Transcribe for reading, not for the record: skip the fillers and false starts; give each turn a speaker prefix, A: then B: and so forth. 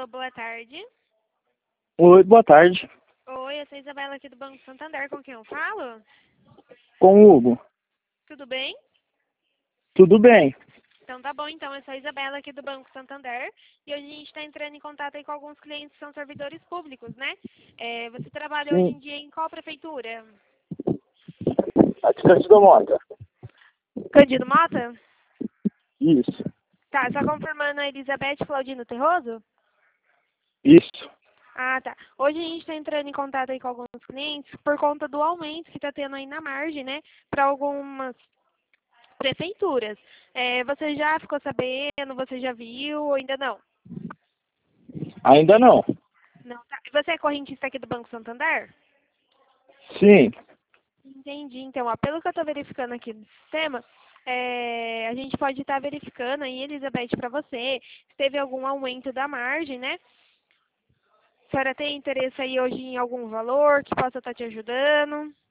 A: Alô, boa tarde.
B: Oi, boa tarde.
A: Oi, eu sou a Isabela aqui do Banco Santander, com quem eu falo?
B: Com o Hugo.
A: Tudo bem?
B: Tudo bem?
A: Então tá bom, então eu sou a Isabela aqui do Banco Santander e hoje a gente está entrando em contato aí com alguns clientes que são servidores públicos, né? Você trabalha hoje
B: Sim.
A: em dia em qual prefeitura?
B: Aqui Cândido Mota.
A: Cândido Mota?
B: Isso.
A: Tá, só confirmando a Elizabeth Claudino Terroso?
B: Isso.
A: Ah, tá. Hoje a gente está entrando em contato aí com alguns clientes por conta do aumento que está tendo aí na margem, né? Para algumas prefeituras. Você já ficou sabendo? Você já viu ou ainda não?
B: Ainda não.
A: Não, tá. Você é correntista aqui do Banco Santander?
B: Sim.
A: Entendi. Então, ó, pelo que eu estou verificando aqui no sistema, a gente pode estar verificando aí, Elizabeth, para você, se teve algum aumento da margem, né? A senhora tem interesse aí hoje em algum valor que possa estar te ajudando?